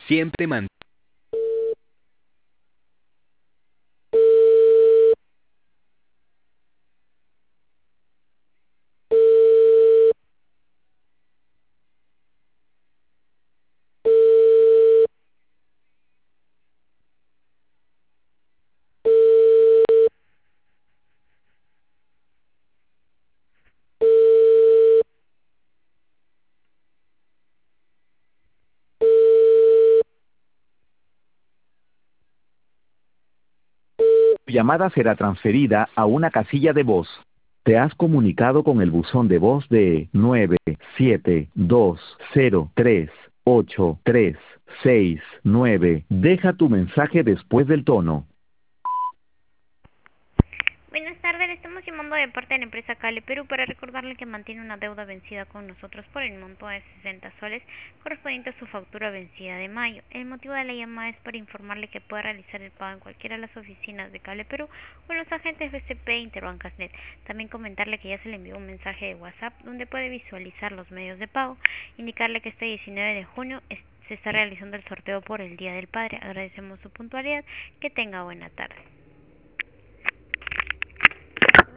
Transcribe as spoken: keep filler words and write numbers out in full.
Siempre mantén. Tu llamada será transferida a una casilla de voz. Te has comunicado con el buzón de voz de nueve siete dos cero tres ocho tres seis nueve. Deja tu mensaje después del tono. Buenas tardes, le estamos llamando de parte de la empresa Cale Perú para recordarle que mantiene una deuda vencida con nosotros por el monto de sesenta soles correspondiente a su factura vencida de mayo. El motivo de la llamada es para informarle que puede realizar el pago en cualquiera de las oficinas de Cale Perú o en los agentes B C P e Interbancasnet. También comentarle que ya se le envió un mensaje de WhatsApp donde puede visualizar los medios de pago. Indicarle que este diecinueve de junio es- se está realizando el sorteo por el Día del Padre. Agradecemos su puntualidad. Que tenga buena tarde.